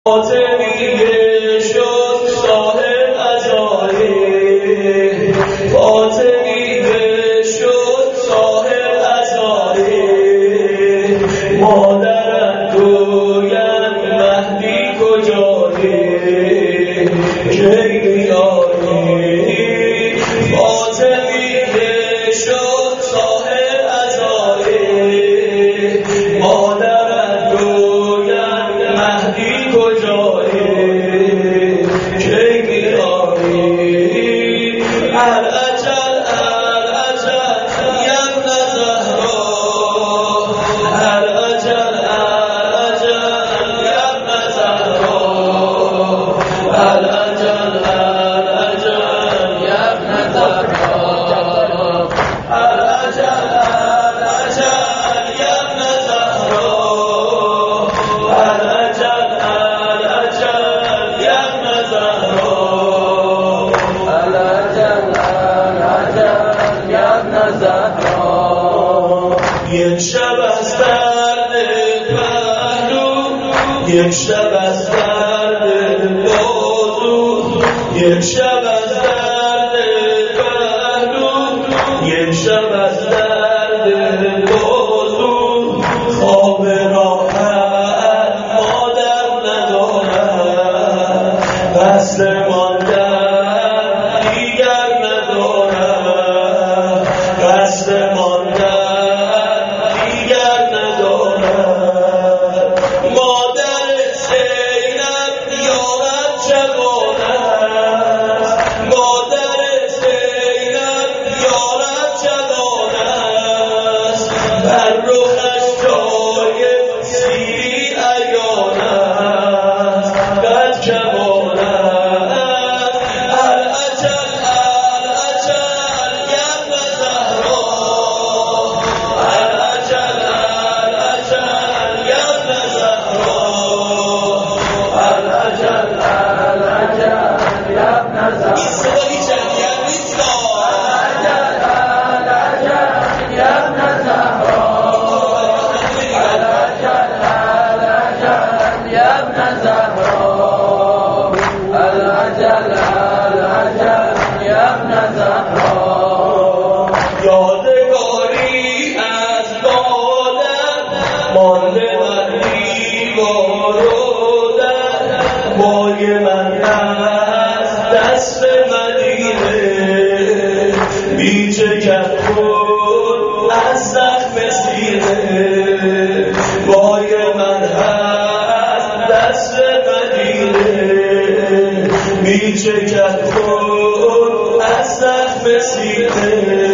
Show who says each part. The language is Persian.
Speaker 1: فاطمیه شد صاحب عزایه، فاطمیه شد صاحب عزایه. مادرت گوید مهدی کجایه، کی میایی؟ فاطمیه شد صاحب عزایه، مادرت گوید مهدی کجایی، کی میایی؟ العجل العجل یبن زهرا، العجل العجل یبن زهرا، العجل العجل یبن زهرا، العجل العجل یبن زهرا، العجل العجل یبن زهرا، العجل العجل یبن زهرا. یک شب از درد پهلو، یک شب از درد بازو، یک شب از درد پهلو، یک شب از درد بازو. خواب راحت مادر ندارد، قصد ماندن دیگر ندارد، قصد ماندن دیگر ندارد. مادر زینب یارب جوان است، مادر زینب یارب جوان است. بر رخش جای سیری عیان است، قد جوان است. العجل العجل یبن زهرا، العجل العجل یبن زهرا، العجل العجل یبن زهرا. این صدایی جمعیت نیست. العجل العجل یبن زهرا، العجل العجل یبن زهرا، العجل العجل یبن زهرا. یادگاری از بادم مانده بر دیوار و در، بای من از دست مدینه میچکد خون از زخم سینه، بای من از دست مدینه میچکد خون از زخم سینه.